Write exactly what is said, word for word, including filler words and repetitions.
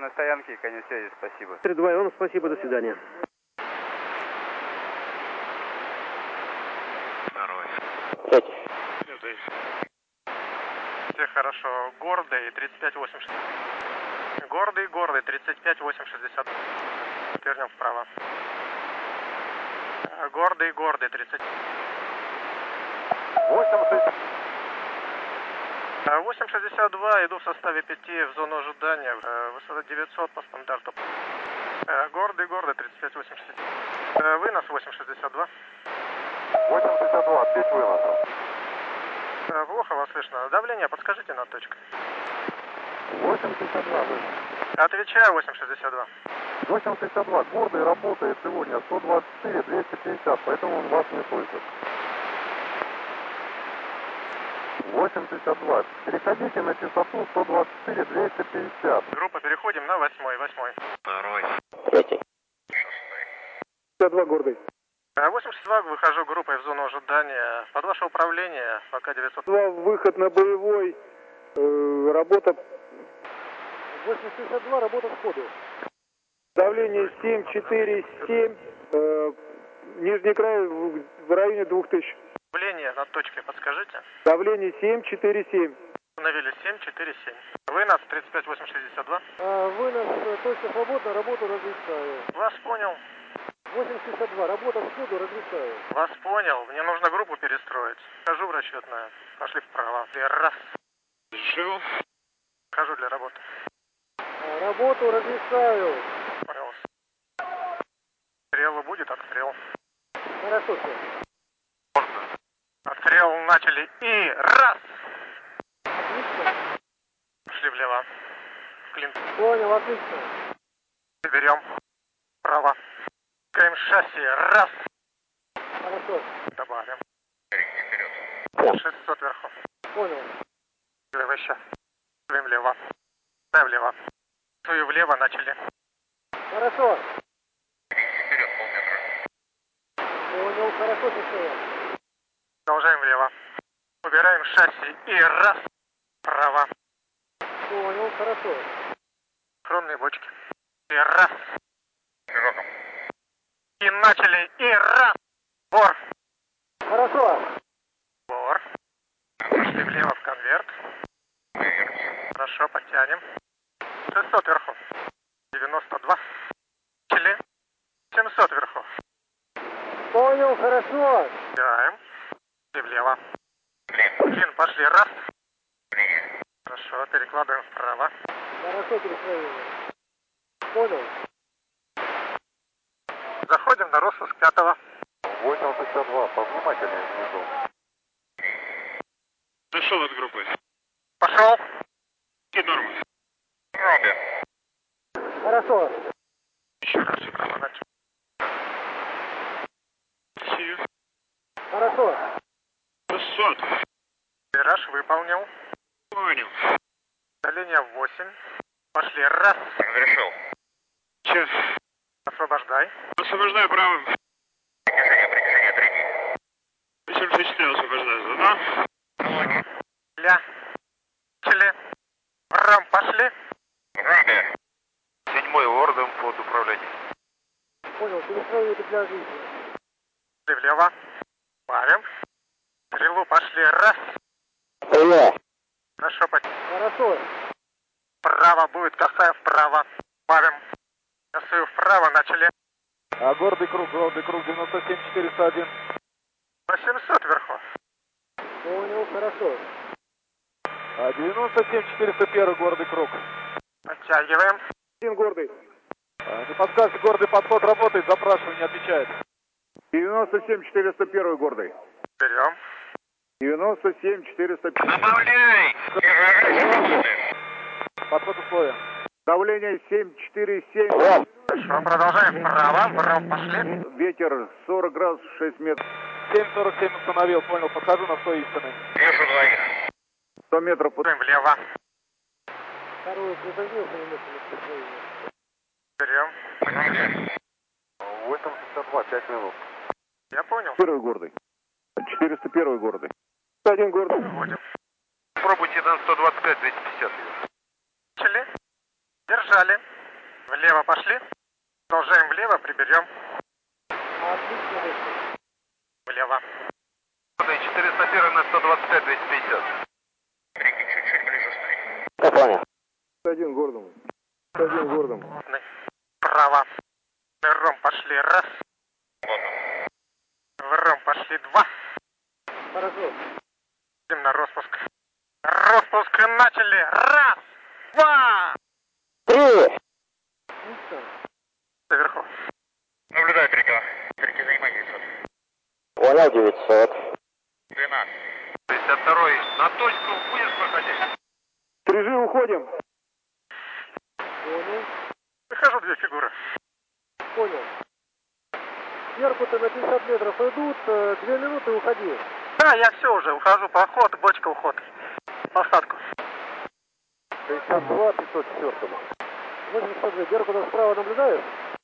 на стоянке, конец связи, спасибо. три два, Иванов, спасибо, до свидания. Второй. Третий. Пятый. Все хорошо. Гордый, тридцать пять восемьдесят. Гордый, гордый, тридцать пять восемь шестьдесят. Вернем вправо. Гордый, гордый, тридцать. восемь шестьдесят два, иду в составе пяти в зону ожидания. Высота девятьсот по стандарту. Гордый, гордый, тридцать пять восемь шестьдесят. Вынос восемь шестьдесят два. восемь шестьдесят два, ответь выносом. Плохо вас слышно. Давление подскажите на точку. восемь шестьдесят два. Отвечаю, восемь шестьдесят два. восемь шестьдесят два. Гордый работает сегодня сто двадцать четыре двести пятьдесят, поэтому он вас не слышит. восемь шестьдесят два. Переходите на частоту сто двадцать четыре двести пятьдесят. Группа, переходим на восьмой, восьмой. Второй. Третий. Шестой. шестьдесят два, гордый. восемь шестьдесят два, выхожу группой в зону ожидания. Под ваше управление, пока девятьсот. два, выход на боевой. Э, работа. восемь шестьдесят два, работа сходу. Давление семь четыре семь. Э, нижний край в, в районе двух тысяч. Давление над точкой подскажите. Давление семь четыре семь. Установили семь четыре семь. Вынос тридцать пять восемь шестьдесят два. А, вынос, точка свободна, работу разрешаю. Вас понял. восемь шестьдесят два, работа сходу, разрешаю. Вас понял. Мне нужно группу перестроить. Хожу в расчетную. Пошли вправо. Раз. Жил. Хожу для работы. А, работу разрешаю. Понял. Стрелу будет, отстрел. Хорошо, все. Отстрел начали. И раз. Отлично. Шли влево. Клин. Понял, отлично. Берем. Право. Каем шасси. Раз. Хорошо. Добавим. Да. шестьсот вверху. Понял. Выше. Суем влево. Дай влево. Сую влево, начали. Хорошо. Вперед полметра. Понял, хорошо, все. Продолжаем влево. Убираем шасси. И раз. Право. Понял, хорошо. Хронные бочки. И раз. Широком. И начали. И раз. Бор. Хорошо. Бор. Пошли влево в конверт. Хорошо, подтянем. шестьсот вверху. девяносто два. Чили. семьсот вверху. Понял, хорошо. Убираем. И влево. Клин, пошли. Раз. Хорошо, перекладываем вправо. Хорошо, перестроение. Понял. Заходим на Россуск пятого. восемь шестьдесят два, повнимательнее внизу. Зашел от группы. Пошел. И нормы. Робби. Хорошо. Еще раз. Начали. Сию. Хорошо. шестьсот. Вираж выполнил. Понял. Давление восемь. Пошли. Раз. Разрешил. Че? Освобождай. Освобождаю правым. Прикажение, прикажение, третий. восемьдесят четыре освобождаю. Заодно. Ля. Чили. Рам, пошли. Робби. Седьмой ордом под управлением. Понял, перестроение для жизни. Пошли влево. Парим. Стрелу пошли. Раз. Понял. Хорошо, под... Хорошо. Право будет, косая вправо. Парим. Косую вправо, начали. А гордый круг, гордый круг девяносто семь четыреста один. восемьсот вверху. Понял, хорошо. А девяносто семь четыреста один, гордый круг. Оттягиваем. Один гордый. А, не подскажете, гордый подход работает, запрашиваю, не отвечает. девяносто семь четыреста один, гордый. Берем. девяносто семь четыреста один. Добавляй! Подход условия. Давление семь четыре семь. Хорошо, продолжаем вправо. Вправо пошли. Ветер сорок градусов шесть метров. семь сорок семь установил, понял, подхожу на сто истины. Вижу двоих. сто метров. Под... Влево. Второй приземлился немножко на перестроение. Берем. восемь шестьдесят два, пять минут. Я понял. Первый гордый. четыреста один гордый. Один гордый. Вводим. Пробуйте на сто двадцать пять двести пятьдесят. Чили. Держали. Влево пошли. Продолжаем влево, приберем. Отлично. Влево. четыреста один на сто двадцать пять двести пятьдесят. Рики, чуть-чуть ближе стоит. Я понял. Один городом. Один городом. Право. Ром пошли. Раз. В Ром пошли. Два. Хорошо. Идем на распуск. Распуск начали. Раз. Два. Три. Наверху. Наблюдаю перекал. Перекал занимай девятьсот. Понял, девятьсот. двенадцать. шестьдесят два. На точку будешь проходить? Стрижи, уходим. Понял. Выхожу две фигуры. Понял. Беркуты на пятьдесят метров идут, две минуты уходи. Да, я все уже, ухожу по ходу, бочка уход. Посадку. шестьдесят два, пятьсот четыре. восемьдесят два, Беркута справа наблюдаешь?